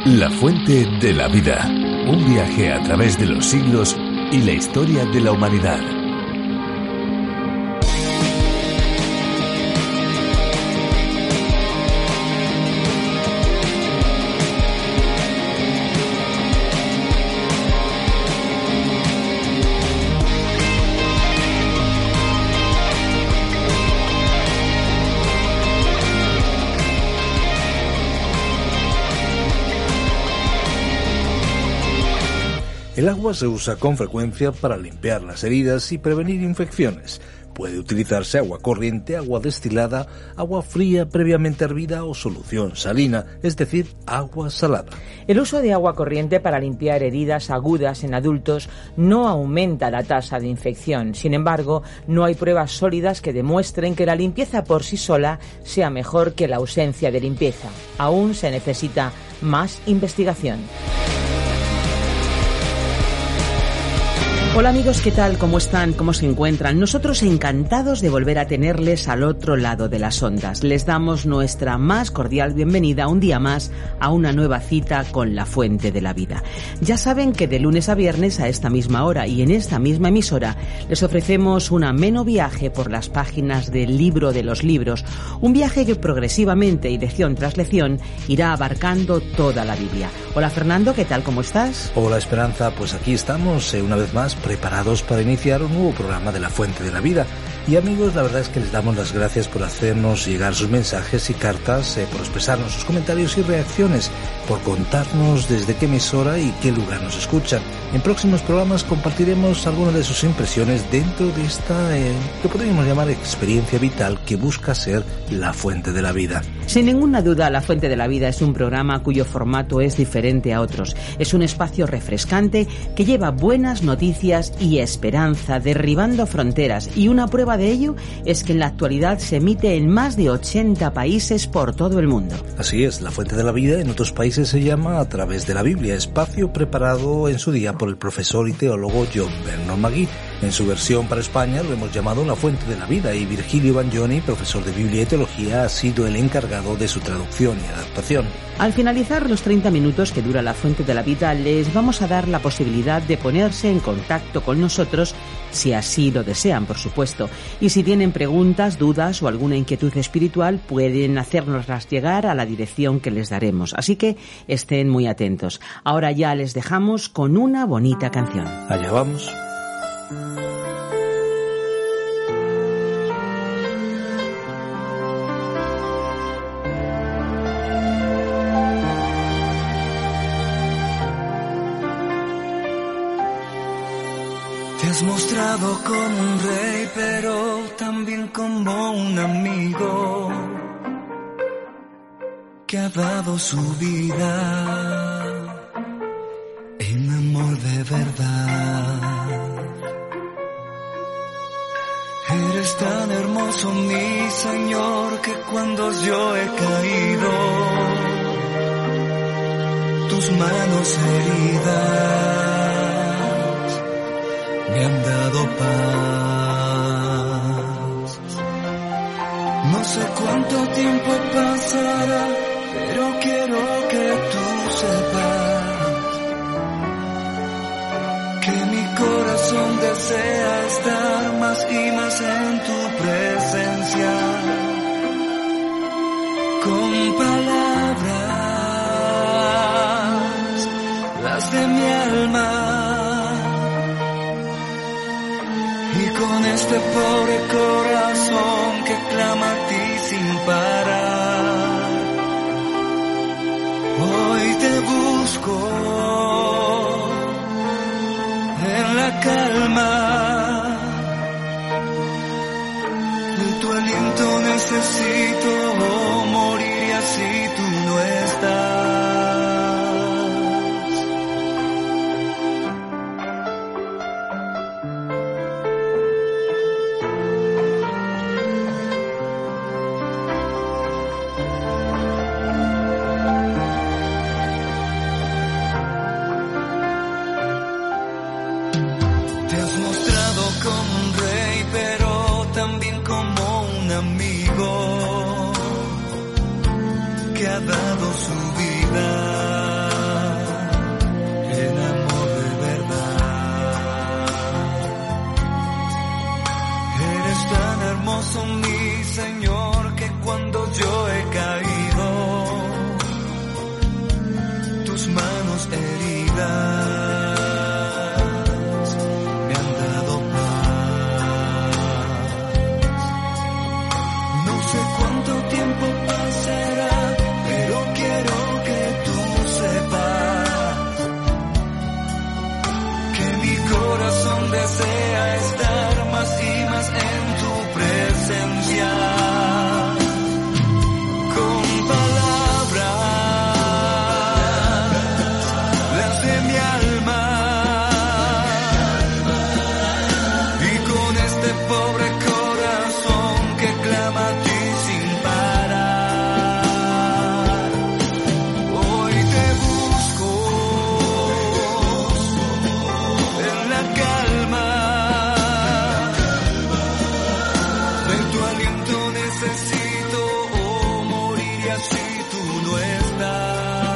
La fuente de la vida. Un viaje a través de los siglos y la historia de la humanidad. El agua se usa con frecuencia para limpiar las heridas y prevenir infecciones. Puede utilizarse agua corriente, agua destilada, agua fría previamente hervida o solución salina, es decir, agua salada. El uso de agua corriente para limpiar heridas agudas en adultos no aumenta la tasa de infección. Sin embargo, no hay pruebas sólidas que demuestren que la limpieza por sí sola sea mejor que la ausencia de limpieza. Aún se necesita más investigación. Hola amigos, ¿qué tal? ¿Cómo están? ¿Cómo se encuentran? Nosotros encantados de volver a tenerles al otro lado de las ondas. Les damos nuestra más cordial bienvenida un día más a una nueva cita con la Fuente de la Vida. Ya saben que de lunes a viernes a esta misma hora y en esta misma emisora les ofrecemos un ameno viaje por las páginas del Libro de los Libros, un viaje que progresivamente y lección tras lección irá abarcando toda la Biblia. Hola Fernando, ¿qué tal? ¿Cómo estás? Hola Esperanza, pues aquí estamos una vez más preparados para iniciar un nuevo programa de La Fuente de la Vida. Y amigos, la verdad es que les damos las gracias por hacernos llegar sus mensajes y cartas, por expresarnos sus comentarios y reacciones, por contarnos desde qué emisora y qué lugar nos escuchan. En próximos programas compartiremos algunas de sus impresiones dentro de esta, que podríamos llamar experiencia vital que busca ser la Fuente de la Vida. Sin ninguna duda, La Fuente de la Vida es un programa cuyo formato es diferente a otros. Es un espacio refrescante que lleva buenas noticias y esperanza, derribando fronteras, y una prueba de ello es que en la actualidad se emite en más de 80 países por todo el mundo. Así es, La Fuente de la Vida en otros países se llama A través de la Biblia, espacio preparado en su día por el profesor y teólogo John Vernon McGee. En su versión para España lo hemos llamado La Fuente de la Vida y Virgilio Bagnoni, profesor de Biblia y Teología, ha sido el encargado de su traducción y adaptación. Al finalizar los 30 minutos que dura La Fuente de la Vida, les vamos a dar la posibilidad de ponerse en contacto con nosotros, si así lo desean, por supuesto. Y si tienen preguntas, dudas o alguna inquietud espiritual, pueden hacérnoslas llegar a la dirección que les daremos. Así que estén muy atentos. Ahora ya les dejamos con una bonita canción. Allá vamos. Te has mostrado como un rey, pero también como un amigo que ha dado su vida en amor de verdad. Eres tan hermoso, mi Señor, que cuando yo he caído, tus manos heridas me han dado paz. No sé cuánto tiempo pasará, pero quiero que tú sepas que mi corazón desea estar más y más en tu presencia. Con palabras, las de mi alma, y con este pobre corazón que clama a ti sin parar. Hoy te busco en la calma, de tu aliento necesito morir y así tú no estás. Que ha dado su vida corazón, mi Señor, que cuando yo he caído, tus manos heridas me han dado paz. No sé cuánto tiempo pasará, pero quiero que tú sepas que mi corazón desea estar más y más en tu presencia. Con palabras las de mi alma, y con este pobre corazón que clama a ti sin parar. Hoy te busco en la calma, de tu aliento necesito, o moriría si tú no estás.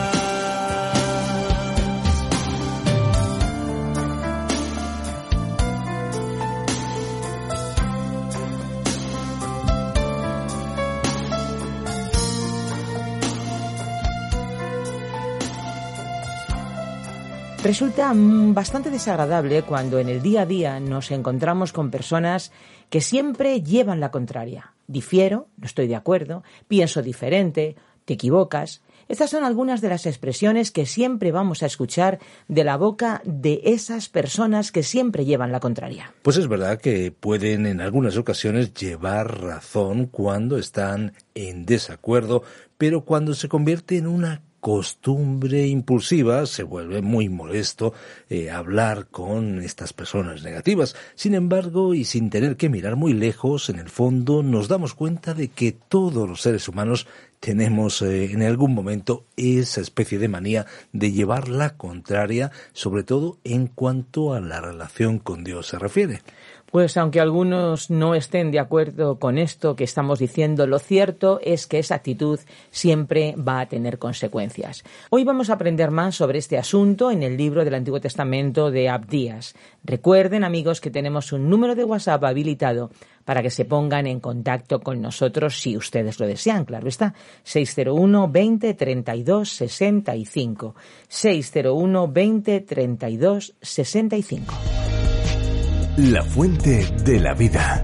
Resulta bastante desagradable cuando en el día a día nos encontramos con personas que siempre llevan la contraria. Difiero, no estoy de acuerdo, pienso diferente, te equivocas. Estas son algunas de las expresiones que siempre vamos a escuchar de la boca de esas personas que siempre llevan la contraria. Pues es verdad que pueden en algunas ocasiones llevar razón cuando están en desacuerdo, pero cuando se convierte en una costumbre impulsiva se vuelve muy molesto hablar con estas personas negativas. Sin embargo, y sin tener que mirar muy lejos, en el fondo nos damos cuenta de que todos los seres humanos tenemos en algún momento esa especie de manía de llevar la contraria, sobre todo en cuanto a la relación con Dios se refiere. Pues aunque algunos no estén de acuerdo con esto que estamos diciendo, lo cierto es que esa actitud siempre va a tener consecuencias. Hoy vamos a aprender más sobre este asunto en el libro del Antiguo Testamento de Abdías. Recuerden, amigos, que tenemos un número de WhatsApp habilitado para que se pongan en contacto con nosotros si ustedes lo desean, claro está. 601 20 32 65. 601 20 32 65. La fuente de la vida.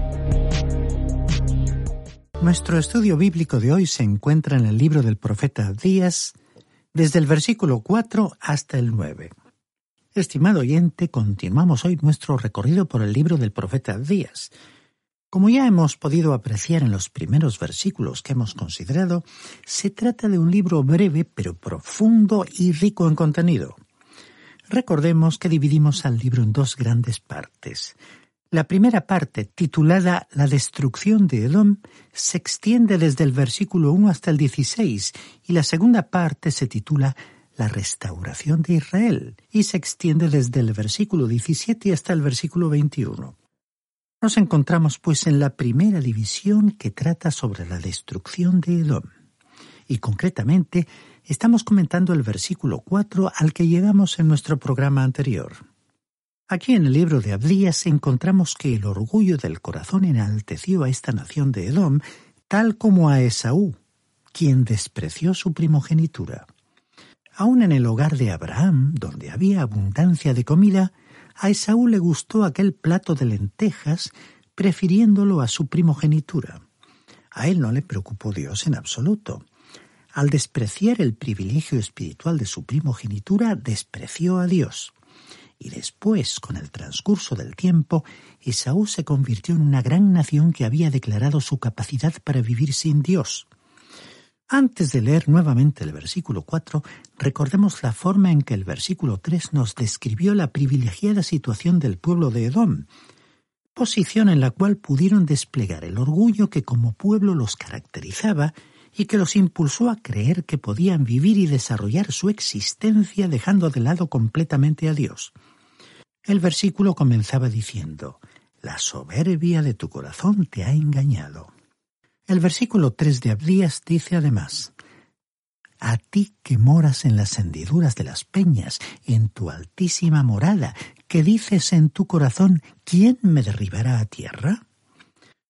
Nuestro estudio bíblico de hoy se encuentra en el libro del profeta Abdías, desde el versículo 4 hasta el 9. Estimado oyente, continuamos hoy nuestro recorrido por el libro del profeta Abdías. Como ya hemos podido apreciar en los primeros versículos que hemos considerado, se trata de un libro breve pero profundo y rico en contenido. Recordemos que dividimos al libro en dos grandes partes. La primera parte, titulada La destrucción de Edom, se extiende desde el versículo 1 hasta el 16, y la segunda parte se titula La restauración de Israel, y se extiende desde el versículo 17 hasta el versículo 21. Nos encontramos pues en la primera división que trata sobre la destrucción de Edom. Y concretamente, estamos comentando el versículo 4 al que llegamos en nuestro programa anterior. Aquí en el libro de Abdías encontramos que el orgullo del corazón enalteció a esta nación de Edom, tal como a Esaú, quien despreció su primogenitura. Aún en el hogar de Abraham, donde había abundancia de comida, a Esaú le gustó aquel plato de lentejas, prefiriéndolo a su primogenitura. A él no le preocupó Dios en absoluto. Al despreciar el privilegio espiritual de su primogenitura, despreció a Dios. Y después, con el transcurso del tiempo, Esaú se convirtió en una gran nación que había declarado su capacidad para vivir sin Dios. Antes de leer nuevamente el versículo 4, recordemos la forma en que el versículo 3 nos describió la privilegiada situación del pueblo de Edom, posición en la cual pudieron desplegar el orgullo que como pueblo los caracterizaba y que los impulsó a creer que podían vivir y desarrollar su existencia dejando de lado completamente a Dios. El versículo comenzaba diciendo: «La soberbia de tu corazón te ha engañado». El versículo 3 de Abdías dice además: «A ti que moras en las hendiduras de las peñas, en tu altísima morada, que dices en tu corazón, ¿quién me derribará a tierra?».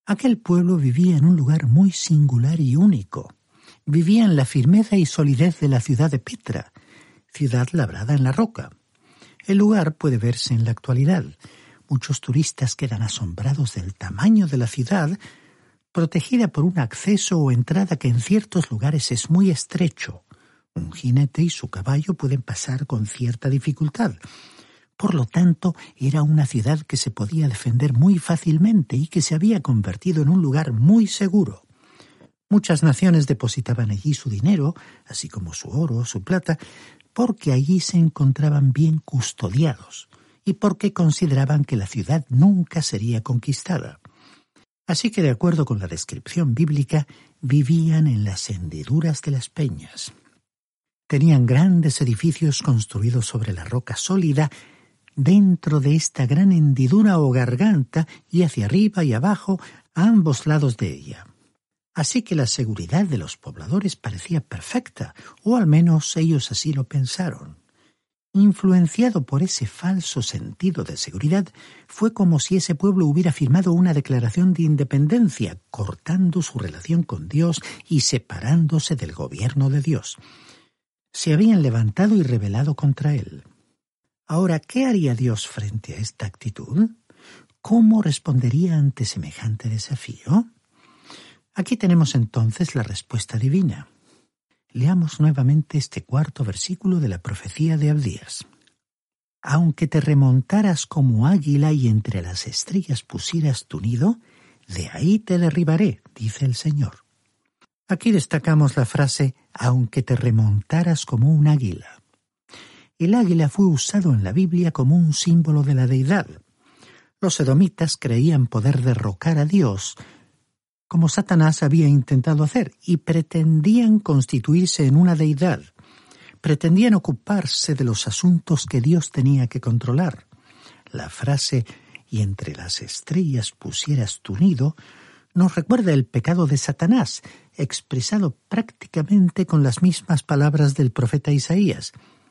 Aquel pueblo vivía en un lugar muy singular y único. Vivía en la firmeza y solidez de la ciudad de Petra, ciudad labrada en la roca. El lugar puede verse en la actualidad. Muchos turistas quedan asombrados del tamaño de la ciudad, protegida por un acceso o entrada que en ciertos lugares es muy estrecho. Un jinete y su caballo pueden pasar con cierta dificultad. Por lo tanto, era una ciudad que se podía defender muy fácilmente y que se había convertido en un lugar muy seguro. Muchas naciones depositaban allí su dinero, así como su oro, su plata, porque allí se encontraban bien custodiados y porque consideraban que la ciudad nunca sería conquistada. Así que, de acuerdo con la descripción bíblica, vivían en las hendiduras de las peñas. Tenían grandes edificios construidos sobre la roca sólida, dentro de esta gran hendidura o garganta y hacia arriba y abajo a ambos lados de ella. Así que la seguridad de los pobladores parecía perfecta, o al menos ellos así lo pensaron. Influenciado por ese falso sentido de seguridad, fue como si ese pueblo hubiera firmado una declaración de independencia, cortando su relación con Dios y separándose del gobierno de Dios. Se habían levantado y rebelado contra él. Ahora, ¿qué haría Dios frente a esta actitud? ¿Cómo respondería ante semejante desafío? Aquí tenemos entonces la respuesta divina. Leamos nuevamente este 4º versículo de la profecía de Abdías. Aunque te remontaras como águila y entre las estrellas pusieras tu nido, de ahí te derribaré, dice el Señor. Aquí destacamos la frase, aunque te remontaras como un águila. El águila fue usado en la Biblia como un símbolo de la deidad. Los edomitas creían poder derrocar a Dios, como Satanás había intentado hacer, y pretendían constituirse en una deidad. Pretendían ocuparse de los asuntos que Dios tenía que controlar. La frase, y entre las estrellas pusieras tu nido, nos recuerda el pecado de Satanás, expresado prácticamente con las mismas palabras del profeta Isaías,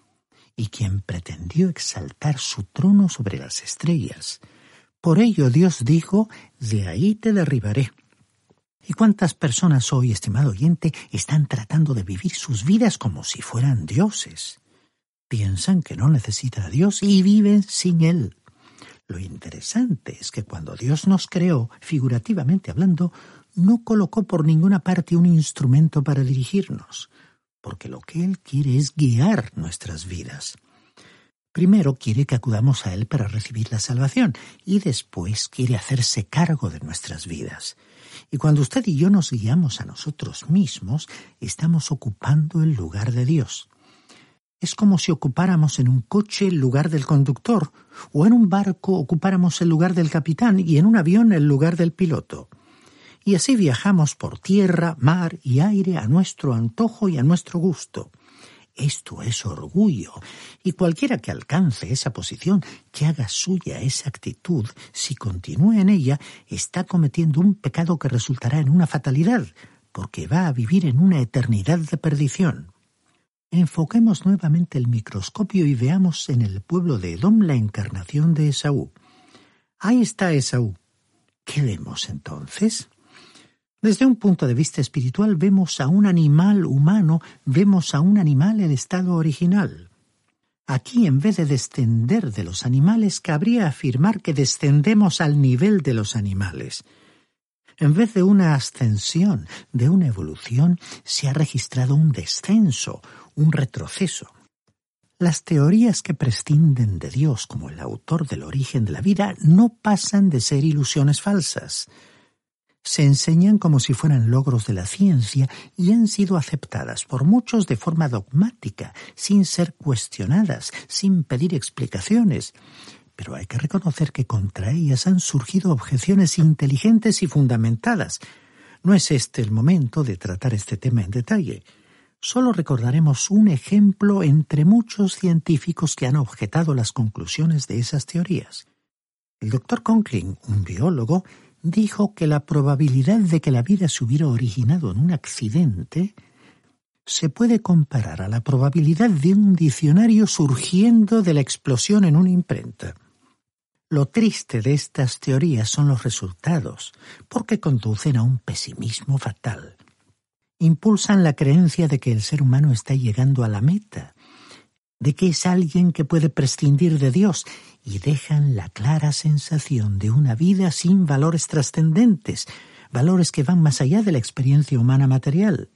y quien pretendió exaltar su trono sobre las estrellas. Por ello Dios dijo, de ahí te derribaré. ¿Y cuántas personas hoy, estimado oyente, están tratando de vivir sus vidas como si fueran dioses? Piensan que no necesitan a Dios y viven sin Él. Lo interesante es que cuando Dios nos creó, figurativamente hablando, no colocó por ninguna parte un instrumento para dirigirnos, porque lo que Él quiere es guiar nuestras vidas. Primero quiere que acudamos a Él para recibir la salvación y después quiere hacerse cargo de nuestras vidas. Y cuando usted y yo nos guiamos a nosotros mismos, estamos ocupando el lugar de Dios. Es como si ocupáramos en un coche el lugar del conductor, o en un barco ocupáramos el lugar del capitán y en un avión el lugar del piloto. Y así viajamos por tierra, mar y aire a nuestro antojo y a nuestro gusto. Esto es orgullo, y cualquiera que alcance esa posición, que haga suya esa actitud, si continúa en ella, está cometiendo un pecado que resultará en una fatalidad, porque va a vivir en una eternidad de perdición. Enfoquemos nuevamente el microscopio y veamos en el pueblo de Edom la encarnación de Esaú. Ahí está Esaú. ¿Qué vemos entonces? Desde un punto de vista espiritual vemos a un animal humano, vemos a un animal en estado original. Aquí, en vez de descender de los animales, cabría afirmar que descendemos al nivel de los animales. En vez de una ascensión, de una evolución, se ha registrado un descenso, un retroceso. Las teorías que prescinden de Dios como el autor del origen de la vida no pasan de ser ilusiones falsas. Se enseñan como si fueran logros de la ciencia y han sido aceptadas por muchos de forma dogmática, sin ser cuestionadas, sin pedir explicaciones. Pero hay que reconocer que contra ellas han surgido objeciones inteligentes y fundamentadas. No es este el momento de tratar este tema en detalle. Solo recordaremos un ejemplo entre muchos científicos que han objetado las conclusiones de esas teorías. El Dr. Conklin, un biólogo, dijo que la probabilidad de que la vida se hubiera originado en un accidente se puede comparar a la probabilidad de un diccionario surgiendo de la explosión en una imprenta. Lo triste de estas teorías son los resultados, porque conducen a un pesimismo fatal. Impulsan la creencia de que el ser humano está llegando a la meta, de que es alguien que puede prescindir de Dios, y dejan la clara sensación de una vida sin valores trascendentes, valores que van más allá de la experiencia humana material.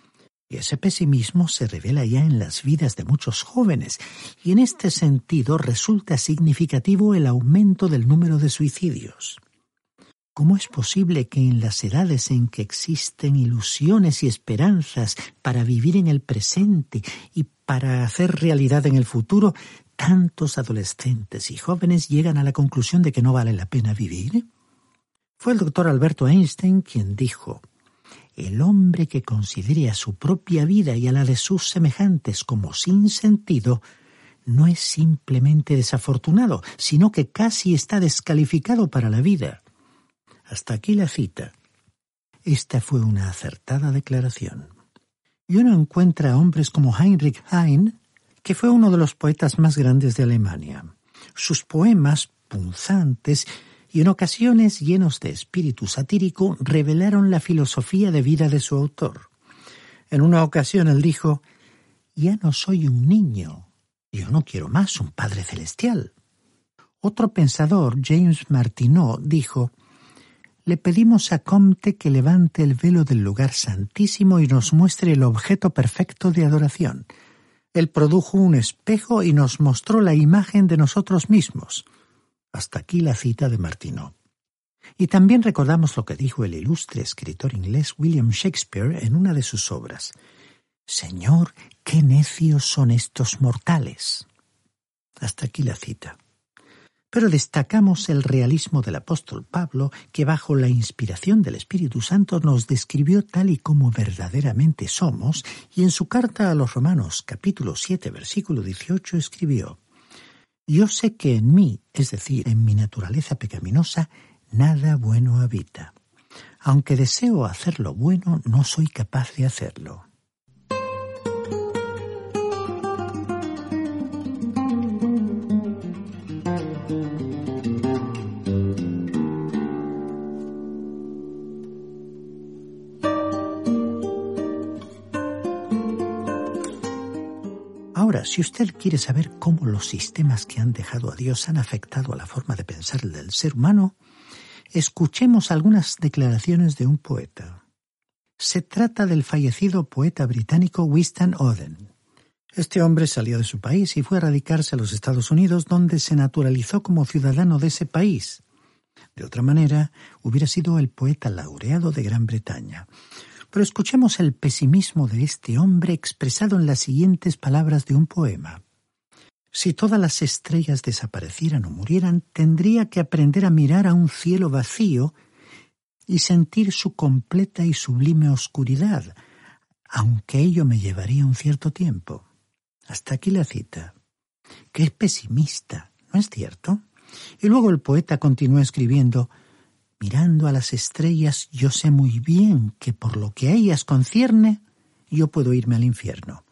Y ese pesimismo se revela ya en las vidas de muchos jóvenes, y en este sentido resulta significativo el aumento del número de suicidios. ¿Cómo es posible que en las edades en que existen ilusiones y esperanzas para vivir en el presente y para hacer realidad en el futuro, tantos adolescentes y jóvenes llegan a la conclusión de que no vale la pena vivir? Fue el doctor Alberto Einstein quien dijo: el hombre que considere a su propia vida y a la de sus semejantes como sin sentido no es simplemente desafortunado, sino que casi está descalificado para la vida. Hasta aquí la cita. Esta fue una acertada declaración. Y uno encuentra a hombres como Heinrich Heine, que fue uno de los poetas más grandes de Alemania. Sus poemas, punzantes y en ocasiones llenos de espíritu satírico, revelaron la filosofía de vida de su autor. En una ocasión él dijo: «Ya no soy un niño, yo no quiero más un Padre Celestial». Otro pensador, James Martineau, dijo: «Le pedimos a Comte que levante el velo del lugar santísimo y nos muestre el objeto perfecto de adoración. Él produjo un espejo y nos mostró la imagen de nosotros mismos». Hasta aquí la cita de Martineau. Y también recordamos lo que dijo el ilustre escritor inglés William Shakespeare en una de sus obras: «Señor, qué necios son estos mortales». Hasta aquí la cita. Pero destacamos el realismo del apóstol Pablo, que bajo la inspiración del Espíritu Santo nos describió tal y como verdaderamente somos, y en su carta a los Romanos, capítulo 7, versículo 18, escribió: «Yo sé que en mí, es decir, en mi naturaleza pecaminosa, nada bueno habita. Aunque deseo hacer lo bueno, no soy capaz de hacerlo». Ahora, si usted quiere saber cómo los sistemas que han dejado a Dios han afectado a la forma de pensar del ser humano, escuchemos algunas declaraciones de un poeta. Se trata del fallecido poeta británico Winston Oden. Este hombre salió de su país y fue a radicarse a los Estados Unidos, donde se naturalizó como ciudadano de ese país. De otra manera, hubiera sido el poeta laureado de Gran Bretaña. Pero escuchemos el pesimismo de este hombre expresado en las siguientes palabras de un poema. Si todas las estrellas desaparecieran o murieran, tendría que aprender a mirar a un cielo vacío y sentir su completa y sublime oscuridad, aunque ello me llevaría un cierto tiempo. Hasta aquí la cita. ¡Qué pesimista! ¿No es cierto? Y luego el poeta continúa escribiendo: «Mirando a las estrellas, yo sé muy bien que por lo que a ellas concierne, yo puedo irme al infierno».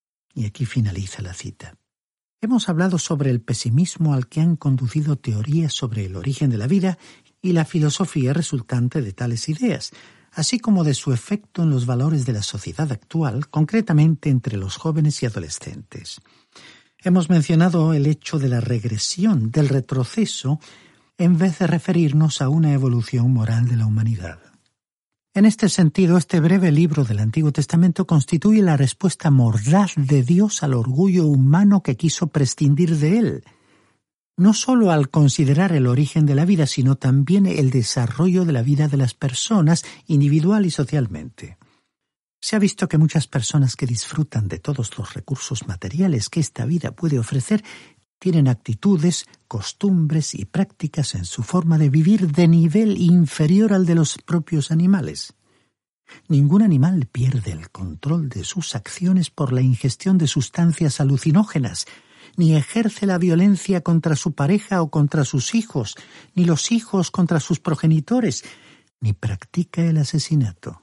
Y aquí finaliza la cita. Hemos hablado sobre el pesimismo al que han conducido teorías sobre el origen de la vida y la filosofía resultante de tales ideas, así como de su efecto en los valores de la sociedad actual, concretamente entre los jóvenes y adolescentes. Hemos mencionado el hecho de la regresión, del retroceso, en vez de referirnos a una evolución moral de la humanidad. En este sentido, este breve libro del Antiguo Testamento constituye la respuesta mordaz de Dios al orgullo humano que quiso prescindir de él, no solo al considerar el origen de la vida, sino también el desarrollo de la vida de las personas, individual y socialmente. Se ha visto que muchas personas que disfrutan de todos los recursos materiales que esta vida puede ofrecer tienen actitudes, costumbres y prácticas en su forma de vivir de nivel inferior al de los propios animales. Ningún animal pierde el control de sus acciones por la ingestión de sustancias alucinógenas, ni ejerce la violencia contra su pareja o contra sus hijos, ni los hijos contra sus progenitores, ni practica el asesinato.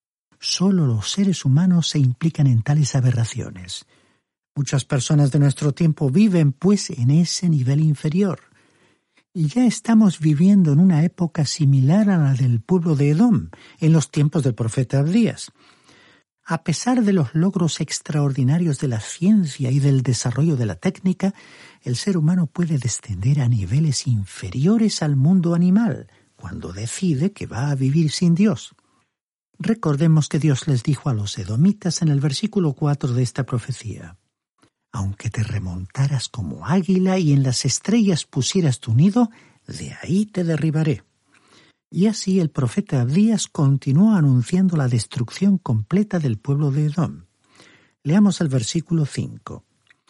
Solo los seres humanos se implican en tales aberraciones. Muchas personas de nuestro tiempo viven, pues, en ese nivel inferior. Y ya estamos viviendo en una época similar a la del pueblo de Edom, en los tiempos del profeta Abdías. A pesar de los logros extraordinarios de la ciencia y del desarrollo de la técnica, el ser humano puede descender a niveles inferiores al mundo animal cuando decide que va a vivir sin Dios. Recordemos que Dios les dijo a los edomitas en el versículo 4 de esta profecía: aunque te remontaras como águila y en las estrellas pusieras tu nido, de ahí te derribaré. Y así el profeta Abdías continuó anunciando la destrucción completa del pueblo de Edom. Leamos el versículo 5.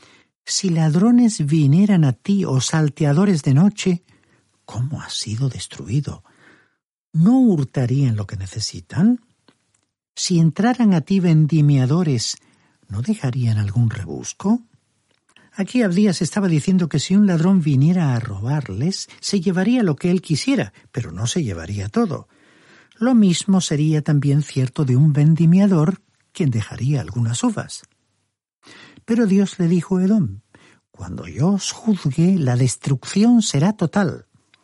Si ladrones vinieran a ti o salteadores de noche, ¿cómo has sido destruido? ¿No hurtarían lo que necesitan? Si entraran a ti vendimiadores, ¿no dejarían algún rebusco? Aquí Abdías estaba diciendo que si un ladrón viniera a robarles, se llevaría lo que él quisiera, pero no se llevaría todo. Lo mismo sería también cierto de un vendimiador, quien dejaría algunas uvas. Pero Dios le dijo a Edom: cuando yo os juzgue, la destrucción será total.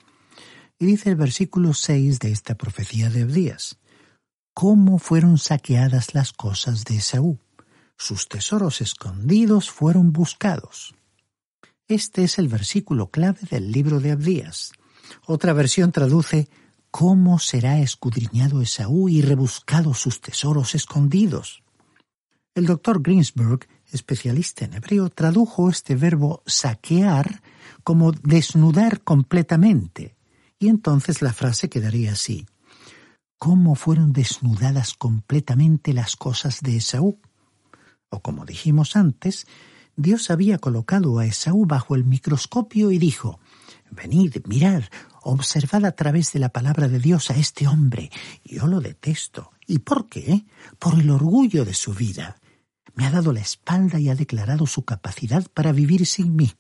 Y dice el versículo 6 de esta profecía de Abdías: ¿cómo fueron saqueadas las cosas de Esaú? Sus tesoros escondidos fueron buscados. Este es el versículo clave del libro de Abdías. Otra versión traduce: ¿cómo será escudriñado Esaú y rebuscados sus tesoros escondidos? El doctor Greensburg, especialista en hebreo, tradujo este verbo saquear como desnudar completamente, y entonces la frase quedaría así: ¿cómo fueron desnudadas completamente las cosas de Esaú? O como dijimos antes, Dios había colocado a Esaú bajo el microscopio y dijo: venid, mirad, observad a través de la palabra de Dios a este hombre. Yo lo detesto. ¿Y por qué? Por el orgullo de su vida. Me ha dado la espalda y ha declarado su capacidad para vivir sin mí.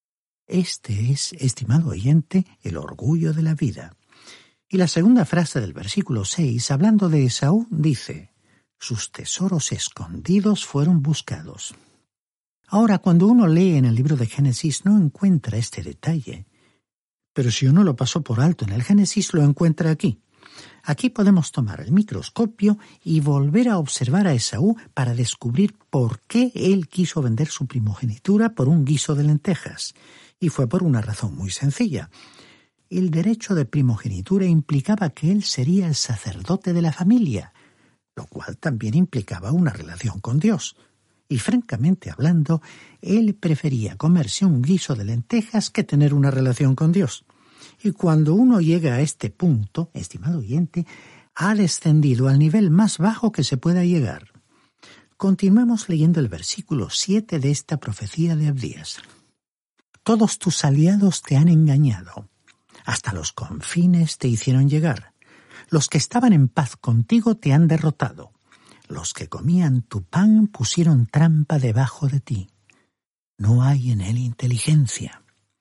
Este es, estimado oyente, el orgullo de la vida. Y la segunda frase del versículo 6, hablando de Esaú, dice: sus tesoros escondidos fueron buscados. Ahora, cuando uno lee en el libro de Génesis, no encuentra este detalle. Pero si uno lo pasó por alto en el Génesis, lo encuentra aquí. Aquí podemos tomar el microscopio y volver a observar a Esaú para descubrir por qué él quiso vender su primogenitura por un guiso de lentejas. Y fue por una razón muy sencilla. El derecho de primogenitura implicaba que él sería el sacerdote de la familia, lo cual también implicaba una relación con Dios. Y francamente hablando, él prefería comerse un guiso de lentejas que tener una relación con Dios. Y cuando uno llega a este punto, estimado oyente, ha descendido al nivel más bajo que se pueda llegar. Continuemos leyendo el versículo 7 de esta profecía de Abdías. Todos tus aliados te han engañado. Hasta los confines te hicieron llegar. Los que estaban en paz contigo te han derrotado. Los que comían tu pan pusieron trampa debajo de ti. No hay en él inteligencia.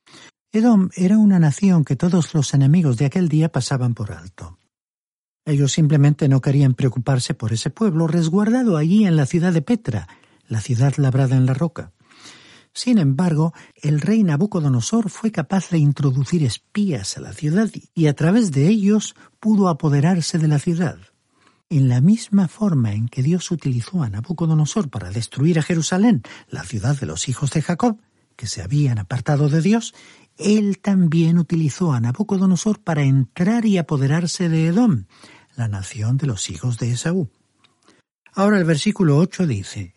Edom era una nación que todos los enemigos de aquel día pasaban por alto. Ellos simplemente no querían preocuparse por ese pueblo resguardado allí en la ciudad de Petra, la ciudad labrada en la roca. Sin embargo, el rey Nabucodonosor fue capaz de introducir espías a la ciudad y a través de ellos pudo apoderarse de la ciudad. En la misma forma en que Dios utilizó a Nabucodonosor para destruir a Jerusalén, la ciudad de los hijos de Jacob, que se habían apartado de Dios, Él también utilizó a Nabucodonosor para entrar y apoderarse de Edom, la nación de los hijos de Esaú. Ahora el versículo 8 dice: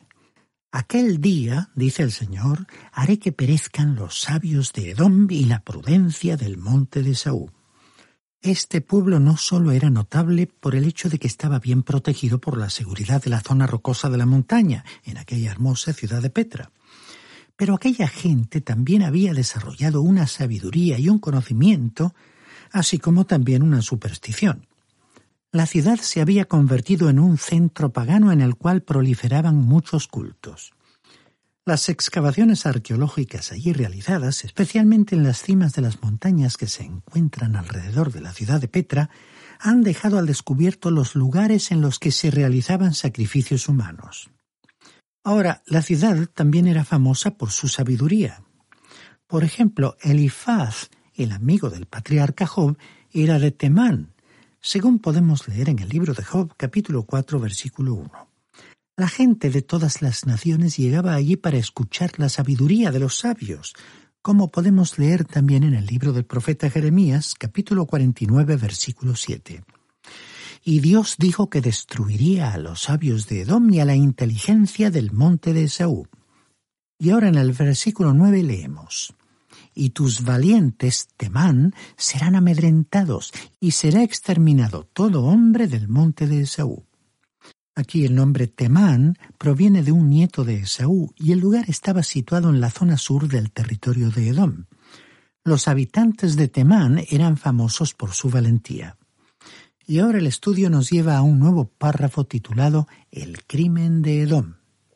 aquel día, dice el Señor, haré que perezcan los sabios de Edom y la prudencia del monte de Esaú. Este pueblo no solo era notable por el hecho de que estaba bien protegido por la seguridad de la zona rocosa de la montaña, en aquella hermosa ciudad de Petra, pero aquella gente también había desarrollado una sabiduría y un conocimiento, así como también una superstición. La ciudad se había convertido en un centro pagano en el cual proliferaban muchos cultos. Las excavaciones arqueológicas allí realizadas, especialmente en las cimas de las montañas que se encuentran alrededor de la ciudad de Petra, han dejado al descubierto los lugares en los que se realizaban sacrificios humanos. Ahora, la ciudad también era famosa por su sabiduría. Por ejemplo, Elifaz el amigo del patriarca Job, era de Temán, según podemos leer en el libro de Job, capítulo 4, versículo 1. La gente de todas las naciones llegaba allí para escuchar la sabiduría de los sabios, como podemos leer también en el libro del profeta Jeremías, capítulo 49, versículo 7. Y Dios dijo que destruiría a los sabios de Edom y a la inteligencia del monte de Esaú. Y ahora en el versículo 9 leemos: y tus valientes, Temán, serán amedrentados, y será exterminado todo hombre del monte de Esaú. Aquí el nombre Temán proviene de un nieto de Esaú, y el lugar estaba situado en la zona sur del territorio de Edom. Los habitantes de Temán eran famosos por su valentía. Y ahora el estudio nos lleva a un nuevo párrafo titulado El crimen de Edom.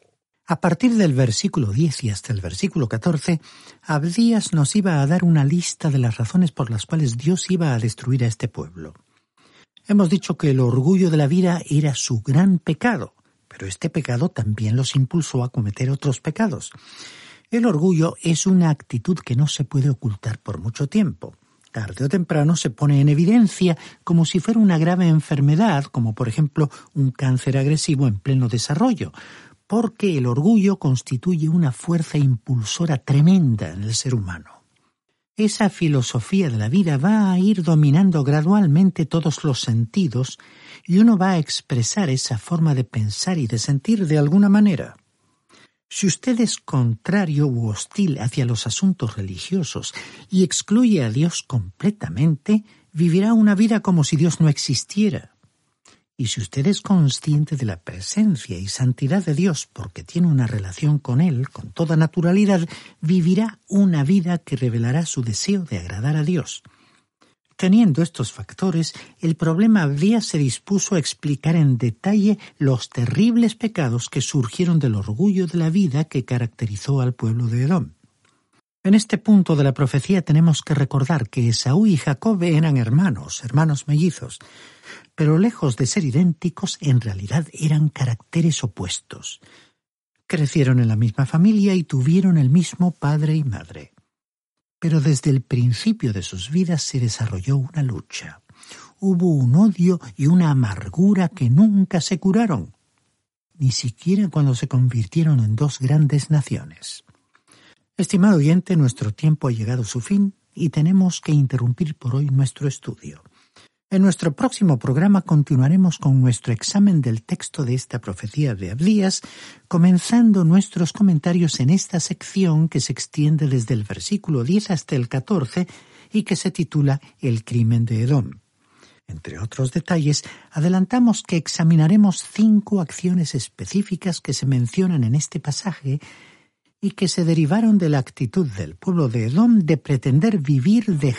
A partir del versículo 10 y hasta el versículo 14, Abdías nos iba a dar una lista de las razones por las cuales Dios iba a destruir a este pueblo. Hemos dicho que el orgullo de la vida era su gran pecado, pero este pecado también los impulsó a cometer otros pecados. El orgullo es una actitud que no se puede ocultar por mucho tiempo. Tarde o temprano se pone en evidencia como si fuera una grave enfermedad, como por ejemplo un cáncer agresivo en pleno desarrollo, porque el orgullo constituye una fuerza impulsora tremenda en el ser humano. Esa filosofía de la vida va a ir dominando gradualmente todos los sentidos y uno va a expresar esa forma de pensar y de sentir de alguna manera. Si usted es contrario u hostil hacia los asuntos religiosos y excluye a Dios completamente, vivirá una vida como si Dios no existiera. Y si usted es consciente de la presencia y santidad de Dios porque tiene una relación con Él, con toda naturalidad, vivirá una vida que revelará su deseo de agradar a Dios. Teniendo estos factores, el problema Abdías se dispuso a explicar en detalle los terribles pecados que surgieron del orgullo de la vida que caracterizó al pueblo de Edom. En este punto de la profecía tenemos que recordar que Esaú y Jacob eran hermanos mellizos, pero lejos de ser idénticos, en realidad eran caracteres opuestos. Crecieron en la misma familia y tuvieron el mismo padre y madre. Pero desde el principio de sus vidas se desarrolló una lucha. Hubo un odio y una amargura que nunca se curaron, ni siquiera cuando se convirtieron en dos grandes naciones. Estimado oyente, nuestro tiempo ha llegado a su fin y tenemos que interrumpir por hoy nuestro estudio. En nuestro próximo programa continuaremos con nuestro examen del texto de esta profecía de Abdías, comenzando nuestros comentarios en esta sección que se extiende desde el versículo 10 hasta el 14 y que se titula El crimen de Edom. Entre otros detalles, adelantamos que examinaremos 5 acciones específicas que se mencionan en este pasaje y que se derivaron de la actitud del pueblo de Edom de pretender vivir de